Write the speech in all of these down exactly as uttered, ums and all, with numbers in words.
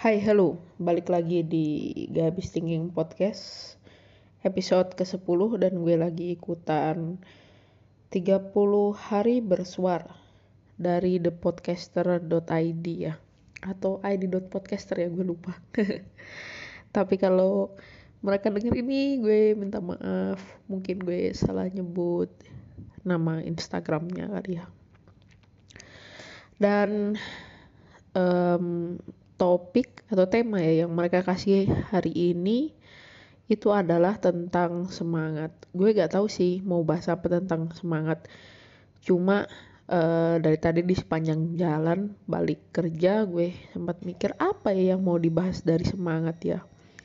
Hai, halo. Balik lagi di Gabis Thinking Podcast episode kesepuluh dan gue lagi ikutan tiga puluh hari bersuara dari the podcaster dot i d ya. Atau i d dot podcaster ya, gue lupa. Tapi kalau mereka denger ini gue minta maaf. Mungkin gue salah nyebut nama Instagramnya kali ya. Dan um, topik atau tema ya yang mereka kasih hari ini itu adalah tentang semangat. Gue gak tahu sih mau bahas apa tentang semangat. Cuma uh, dari tadi di sepanjang jalan balik kerja gue sempat mikir apa ya yang mau dibahas dari semangat ya.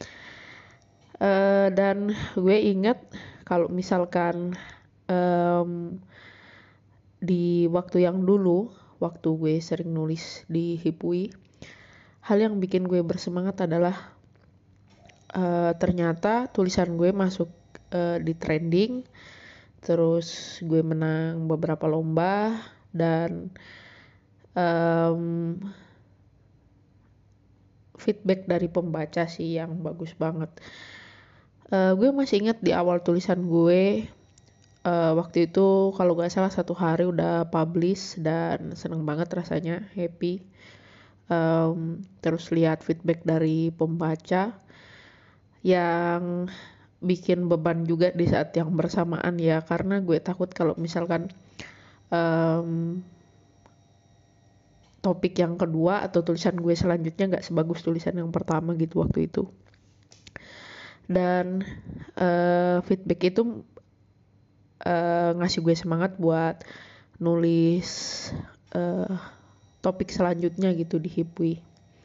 Uh, dan gue ingat kalau misalkan um, di waktu yang dulu, waktu gue sering nulis di Hipui, hal yang bikin gue bersemangat adalah uh, ternyata tulisan gue masuk uh, di trending, terus gue menang beberapa lomba dan um, feedback dari pembaca sih yang bagus banget. Uh, gue masih ingat di awal tulisan gue uh, waktu itu kalau gak salah satu hari udah publish dan seneng banget rasanya, happy. Um, terus lihat feedback dari pembaca yang bikin beban juga di saat yang bersamaan ya, karena gue takut kalau misalkan um, topik yang kedua atau tulisan gue selanjutnya gak sebagus tulisan yang pertama gitu waktu itu. Dan uh, feedback itu uh, ngasih gue semangat buat nulis uh, topik selanjutnya gitu di Hipui.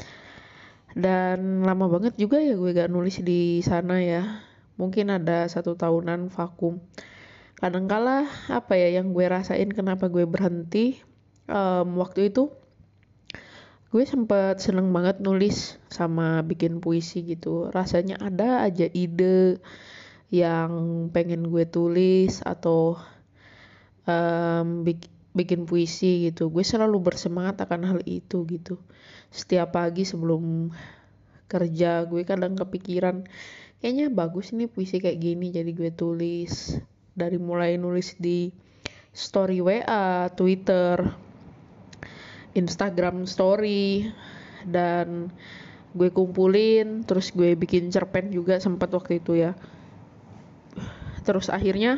Dan lama banget juga ya gue gak nulis di sana ya. Mungkin ada satu tahunan vakum. Kadangkala apa ya yang gue rasain kenapa gue berhenti um, waktu itu gue sempet seneng banget nulis sama bikin puisi gitu. Rasanya ada aja ide yang pengen gue tulis atau um, bik- bikin puisi gitu. Gue selalu bersemangat akan hal itu gitu. Setiap pagi sebelum kerja gue kadang kepikiran kayaknya bagus nih puisi kayak gini, jadi gue tulis. Dari mulai nulis di story W A, Twitter, Instagram story, dan gue kumpulin, terus gue bikin cerpen juga sempat waktu itu ya. Terus akhirnya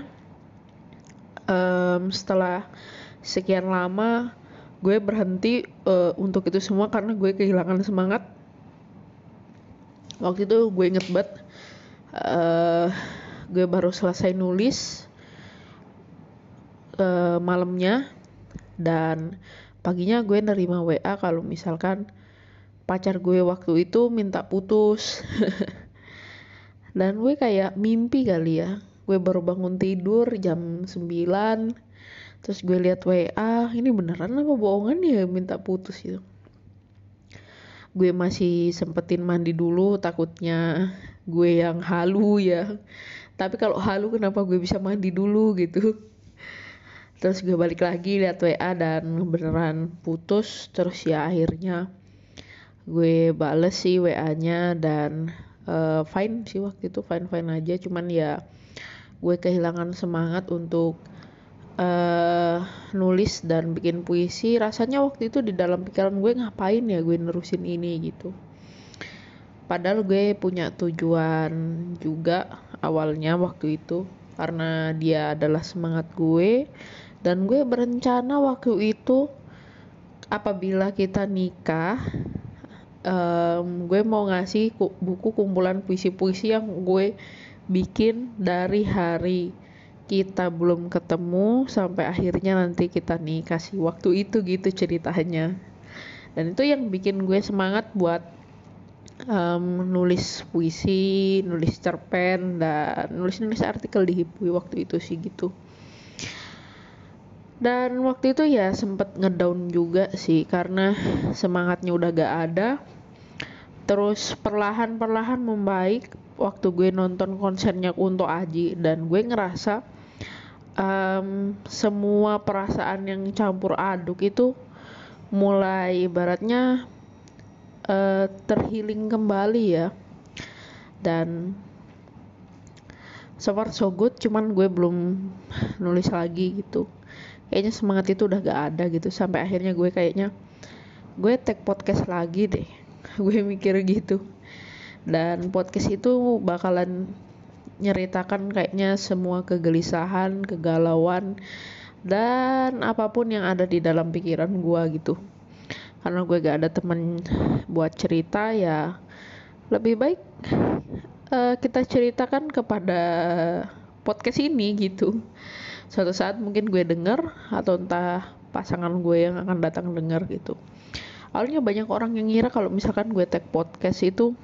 um, setelah sekian lama gue berhenti uh, untuk itu semua karena gue kehilangan semangat. Waktu itu gue inget banget uh, gue baru selesai nulis uh, malamnya dan paginya gue nerima W A kalau misalkan pacar gue waktu itu minta putus. Dan gue kayak mimpi kali ya, gue baru bangun tidur jam sembilan, terus gue lihat W A, ini beneran apa bohongan ya minta putus gitu. Gue masih sempetin mandi dulu, takutnya gue yang halu ya. Tapi kalau halu kenapa gue bisa mandi dulu gitu. Terus gue balik lagi lihat W A dan beneran putus. Terus ya akhirnya gue bales sih W A-nya dan uh, fine sih waktu itu, fine-fine aja. Cuman ya gue kehilangan semangat untuk uh, nulis dan bikin puisi. Rasanya waktu itu di dalam pikiran gue ngapain ya gue nerusin ini gitu. Padahal gue punya tujuan juga awalnya waktu itu, karena dia adalah semangat gue. Dan gue berencana waktu itu apabila kita nikah, um, gue mau ngasih buku kumpulan puisi-puisi yang gue bikin dari hari kita belum ketemu sampai akhirnya nanti kita nikah sih waktu itu gitu ceritanya. Dan itu yang bikin gue semangat buat um, nulis puisi, nulis cerpen, dan nulis-nulis artikel di Hipui waktu itu sih gitu. Dan waktu itu ya sempet ngedown juga sih karena semangatnya udah gak ada. Terus perlahan-perlahan membaik waktu gue nonton konsernya Kunto Aji, dan gue ngerasa um, semua perasaan yang campur aduk itu mulai ibaratnya uh, terhealing kembali ya. Dan so far so good, cuman gue belum nulis lagi gitu. Kayaknya semangat itu udah gak ada gitu. Sampai akhirnya gue kayaknya gue take podcast lagi deh. Gue mikir gitu. Dan podcast itu bakalan nyeritakan kayaknya semua kegelisahan, kegalauan, dan apapun yang ada di dalam pikiran gue gitu. Karena gue gak ada temen buat cerita, ya lebih baik uh, kita ceritakan kepada podcast ini gitu. Suatu saat mungkin gue denger, atau entah pasangan gue yang akan datang denger gitu. Awalnya banyak orang yang ngira kalau misalkan gue take podcast itu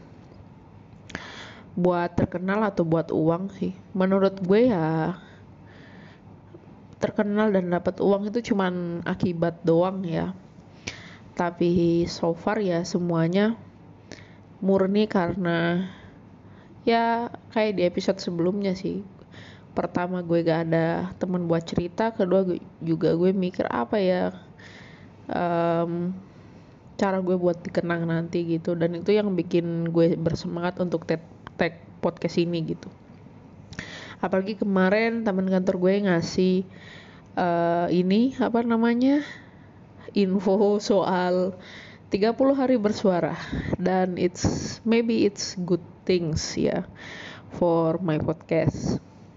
buat terkenal atau buat uang sih. Menurut gue ya terkenal dan dapat uang itu cuman akibat doang ya. Tapi so far ya semuanya murni karena ya kayak di episode sebelumnya sih. Pertama gue gak ada teman buat cerita, kedua gue, juga gue mikir apa ya um, cara gue buat dikenang nanti gitu. Dan itu yang bikin gue bersemangat untuk take, take podcast ini gitu. Apalagi kemarin teman kantor gue ngasih uh, ini apa namanya info soal tiga puluh hari bersuara, dan it's maybe it's good things ya yeah, for my podcast.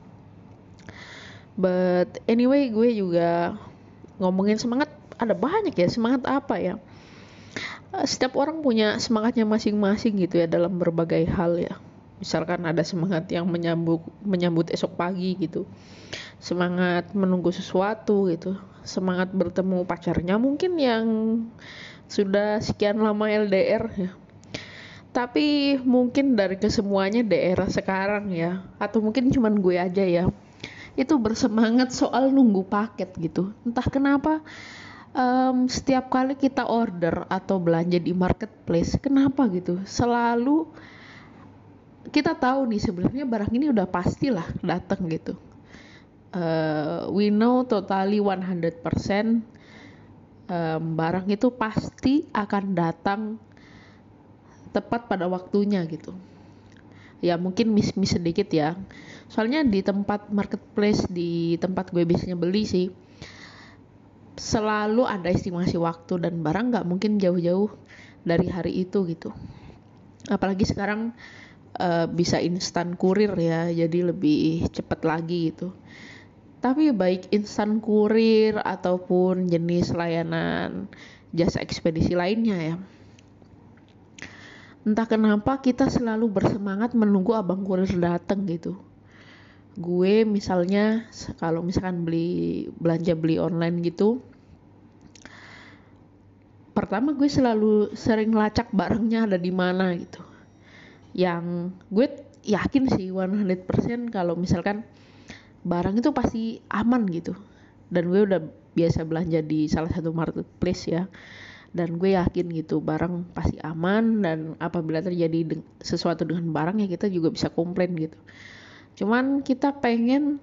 But anyway, gue juga ngomongin semangat, ada banyak ya. Semangat apa ya? Setiap orang punya semangatnya masing-masing gitu ya dalam berbagai hal ya. Misalkan ada semangat yang menyambut menyambut esok pagi gitu, semangat menunggu sesuatu gitu, semangat bertemu pacarnya mungkin yang sudah sekian lama L D R ya. Tapi mungkin dari kesemuanya daerah sekarang ya, atau mungkin cuman gue aja ya, itu bersemangat soal nunggu paket gitu. Entah kenapa um, setiap kali kita order atau belanja di marketplace, kenapa gitu selalu kita tahu nih sebenarnya barang ini udah pastilah datang gitu. Uh, we know totally one hundred percent um, barang itu pasti akan datang tepat pada waktunya gitu. Ya mungkin miss-miss sedikit ya. Soalnya di tempat marketplace, di tempat gue biasanya beli sih, selalu ada estimasi waktu dan barang gak mungkin jauh-jauh dari hari itu gitu. Apalagi sekarang uh, bisa instan kurir ya, jadi lebih cepat lagi gitu. Tapi baik instan kurir ataupun jenis layanan jasa ekspedisi lainnya ya, entah kenapa kita selalu bersemangat menunggu abang kurir datang gitu. Gue misalnya kalau misalkan beli belanja beli online gitu, pertama gue selalu sering lacak barangnya ada di mana gitu. Yang gue yakin sih one hundred percent kalau misalkan barang itu pasti aman gitu. Dan gue udah biasa belanja di salah satu marketplace ya. Dan gue yakin gitu barang pasti aman, dan apabila terjadi de- sesuatu dengan barang ya kita juga bisa komplain gitu. Cuman kita pengen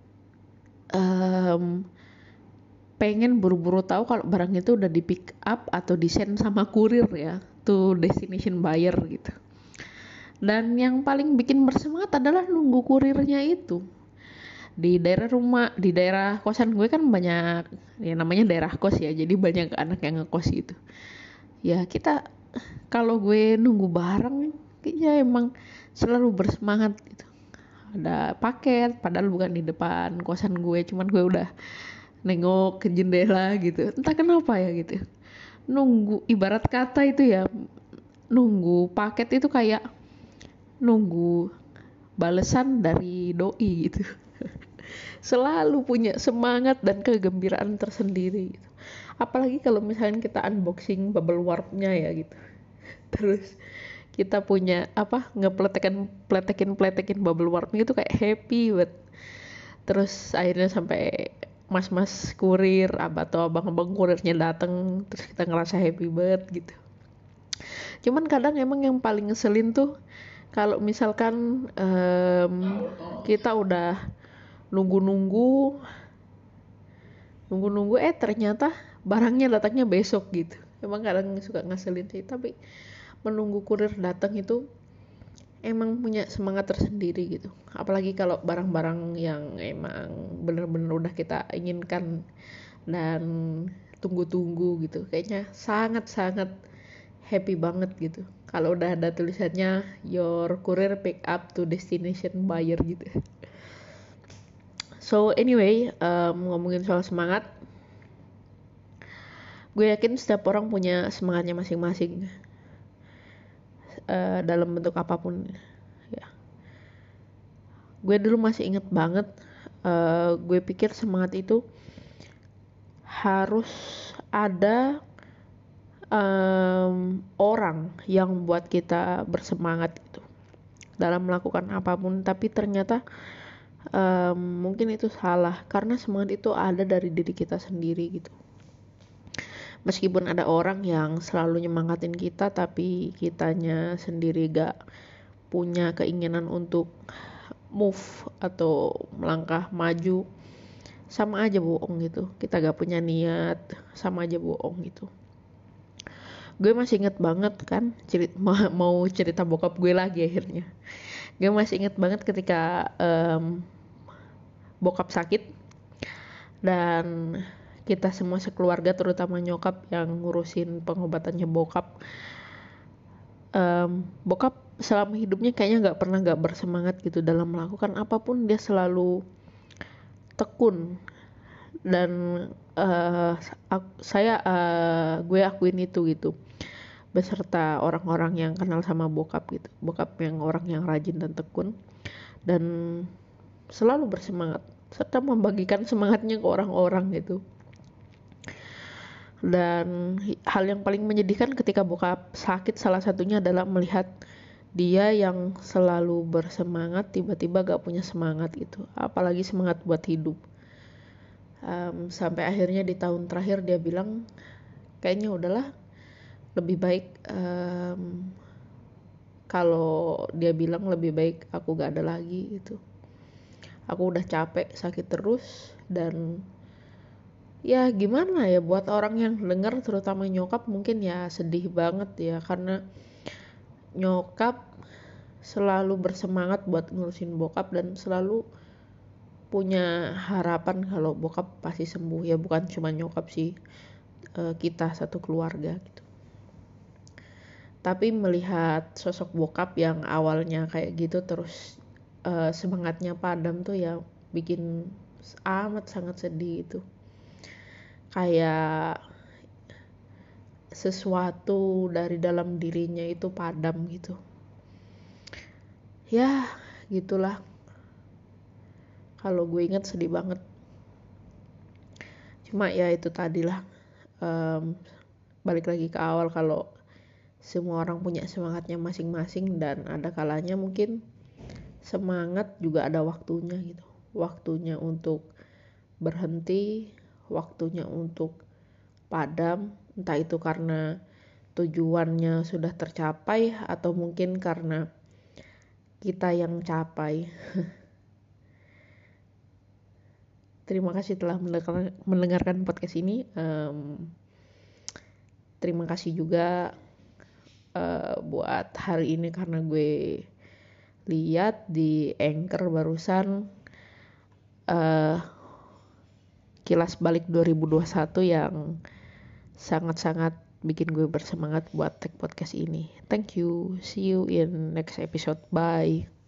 um, pengen buru-buru tahu kalau barang itu udah di pick up atau di send sama kurir ya to destination buyer gitu. Dan yang paling bikin bersemangat adalah nunggu kurirnya itu. Di daerah rumah, di daerah kosan gue kan banyak, ya namanya daerah kos ya, jadi banyak anak yang ngekos gitu. Ya kita, kalau gue nunggu barang, kayaknya emang selalu bersemangat gitu. Ada paket, padahal bukan di depan kosan gue, cuman gue udah nengok ke jendela gitu. Entah kenapa ya gitu. Nunggu, ibarat kata itu ya, nunggu paket itu kayak nunggu balesan dari doi gitu. Selalu punya semangat dan kegembiraan tersendiri gitu. Apalagi kalau misalnya kita unboxing bubble wrap-nya ya gitu. Terus kita punya apa ngepletekin pletekin pletekin bubble wrap-nya itu kayak happy banget. Terus akhirnya sampai mas-mas kurir atau abang-abang kurirnya datang, terus kita ngerasa happy banget gitu. Cuman kadang emang yang paling ngeselin tuh kalau misalkan um, kita udah nunggu-nunggu nunggu-nunggu eh ternyata barangnya datangnya besok gitu. Emang kadang suka ngeselin sih, tapi menunggu kurir datang itu emang punya semangat tersendiri gitu. Apalagi kalau barang-barang yang emang bener-bener udah kita inginkan dan tunggu-tunggu gitu, kayaknya sangat-sangat happy banget gitu kalau udah ada tulisannya your courier pick up to destination buyer gitu. So anyway, um, ngomongin soal semangat, gue yakin setiap orang punya semangatnya masing-masing uh, dalam bentuk apapun ya. Gue dulu masih inget banget, uh, gue pikir semangat itu harus ada um, orang yang buat kita bersemangat gitu dalam melakukan apapun, tapi ternyata um, mungkin itu salah, karena semangat itu ada dari diri kita sendiri gitu. Meskipun ada orang yang selalu nyemangatin kita, tapi kitanya sendiri gak punya keinginan untuk move atau melangkah maju, sama aja bohong gitu. Kita gak punya niat, sama aja bohong gitu. Gue masih inget banget kan, cerita, mau cerita bokap gue lagi akhirnya. Gue masih inget banget ketika um, bokap sakit dan kita semua sekeluarga, terutama nyokap yang ngurusin pengobatannya bokap. Um, bokap selama hidupnya kayaknya nggak pernah nggak bersemangat gitu dalam melakukan apapun. Dia selalu tekun dan uh, saya uh, gue akuin itu gitu, beserta orang-orang yang kenal sama bokap gitu. Bokap yang orang yang rajin dan tekun dan selalu bersemangat serta membagikan semangatnya ke orang-orang gitu. Dan hal yang paling menyedihkan ketika bokap sakit salah satunya adalah melihat dia yang selalu bersemangat tiba-tiba gak punya semangat gitu, apalagi semangat buat hidup. Um, sampai akhirnya di tahun terakhir dia bilang kayaknya udahlah, lebih baik um, kalau dia bilang lebih baik aku gak ada lagi gitu. Aku udah capek sakit terus. Dan ya gimana ya, buat orang yang denger terutama nyokap mungkin ya sedih banget ya, karena nyokap selalu bersemangat buat ngurusin bokap dan selalu punya harapan kalau bokap pasti sembuh. Ya bukan cuma nyokap sih, kita satu keluarga gitu. Tapi melihat sosok bokap yang awalnya kayak gitu terus uh, semangatnya padam tuh ya bikin amat sangat sedih itu. Kayak sesuatu dari dalam dirinya itu padam gitu. Ya gitulah, kalau gue inget sedih banget. Cuma ya itu tadilah, um, balik lagi ke awal, kalau semua orang punya semangatnya masing-masing dan ada kalanya mungkin semangat juga ada waktunya gitu. Waktunya untuk berhenti, waktunya untuk padam, entah itu karena tujuannya sudah tercapai atau mungkin karena kita yang capai. Terima kasih telah mendengarkan podcast ini. Um, terima kasih juga uh, buat hari ini karena gue lihat di Anchor barusan uh, kilas balik dua ribu dua puluh satu yang sangat-sangat bikin gue bersemangat buat take podcast ini. Thank you. See you in next episode. Bye.